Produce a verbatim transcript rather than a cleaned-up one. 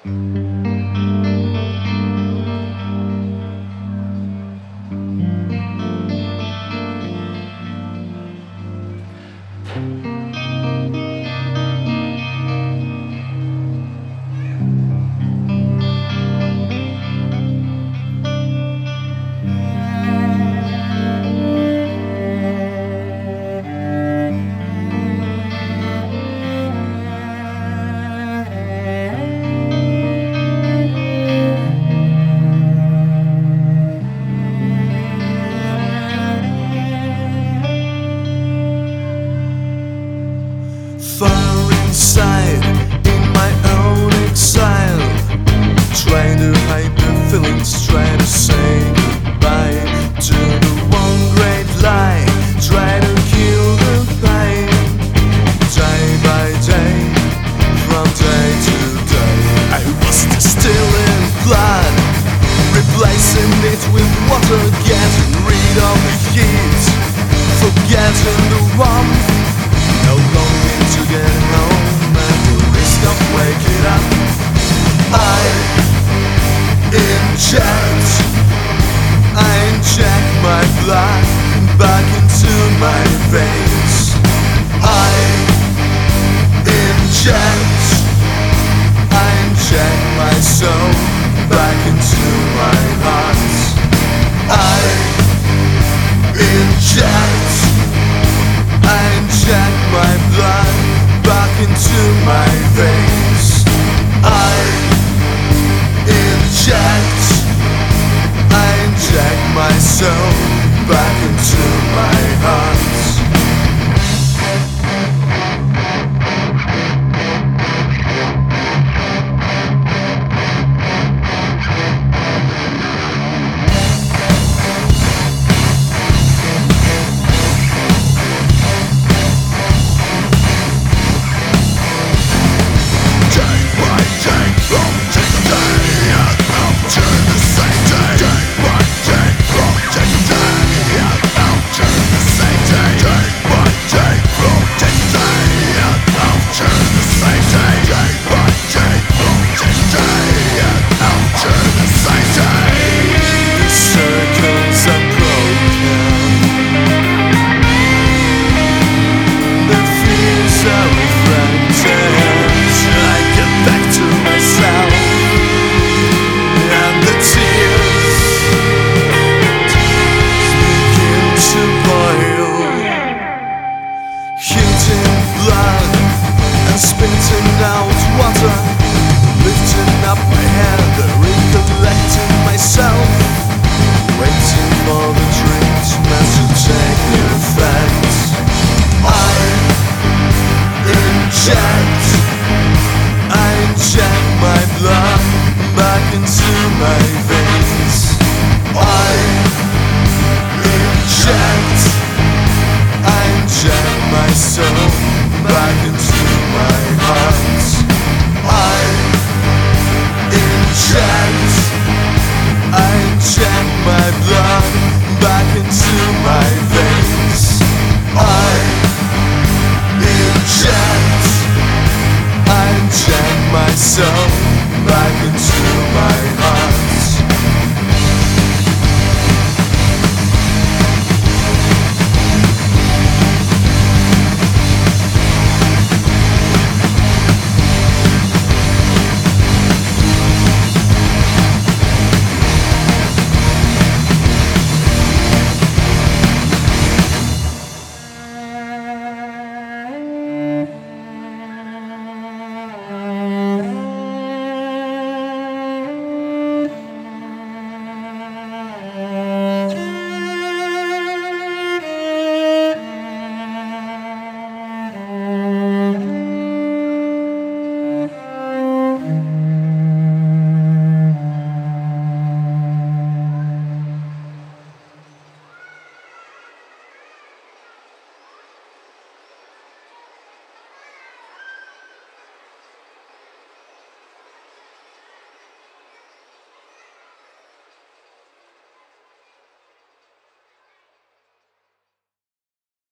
Far inside, in my own exile, trying to hide the feelings, trying to say goodbye to the one great lie, try to kill the pain, day by day, from day to day. I was distilling blood, replacing it with water, getting rid of the heat, forgetting the warmth, no longing to get home at the risk of waking up. I inject, I inject my blood back into my veins.